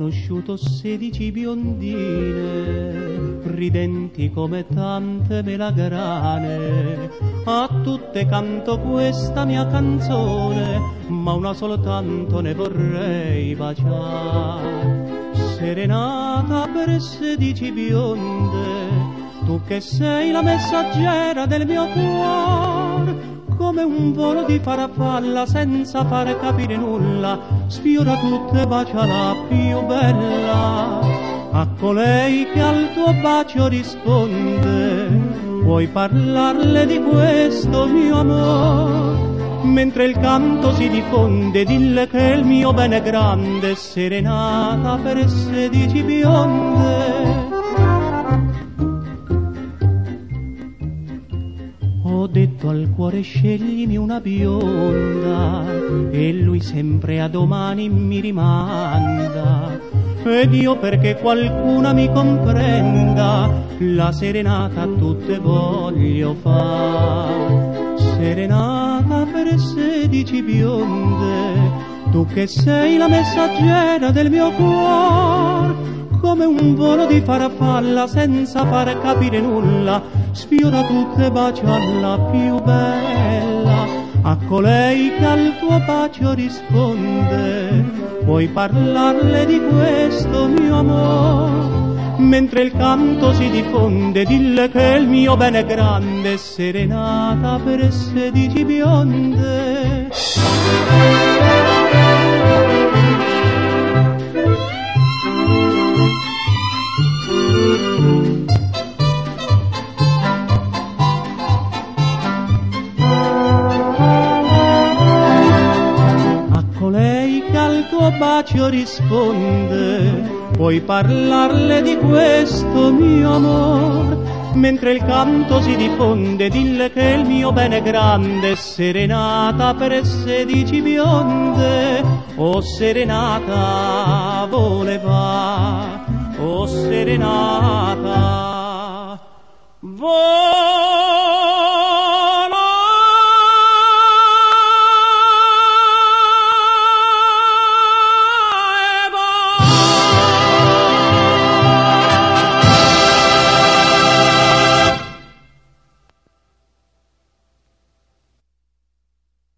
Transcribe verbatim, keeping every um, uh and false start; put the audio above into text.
conosciuto sedici biondine, ridenti come tante melagrane. A tutte canto questa mia canzone, ma una soltanto ne vorrei baciare. Serenata per sedici bionde, tu che sei la messaggera del mio cuore, come un volo di farfalla senza far capire nulla, sfiora tutte e bacia la più bella. A colei che al tuo bacio risponde, puoi parlarle di questo mio amore. Mentre il canto si diffonde, dille che il mio bene è grande. Serenata per sedici bionde. Ho detto al cuore sceglimi una bionda, e lui sempre a domani mi rimanda. Ed io perché qualcuna mi comprenda, la serenata a tutte voglio far. Serenata per sedici bionde, tu che sei la messaggera del mio cuore, come un volo di farfalla senza far capire nulla, sfiora tutte e bacia la più bella. A colei che al tuo bacio risponde, puoi parlarle di questo mio amore. Mentre il canto si diffonde, dille che il mio bene è grande. Serenata per sedici bionde. Al tuo bacio risponde, puoi parlarle di questo mio amor. Mentre il canto si diffonde, dille che il mio bene è grande. Serenata per sedici bionde. Oh serenata, voleva, oh serenata, voleva.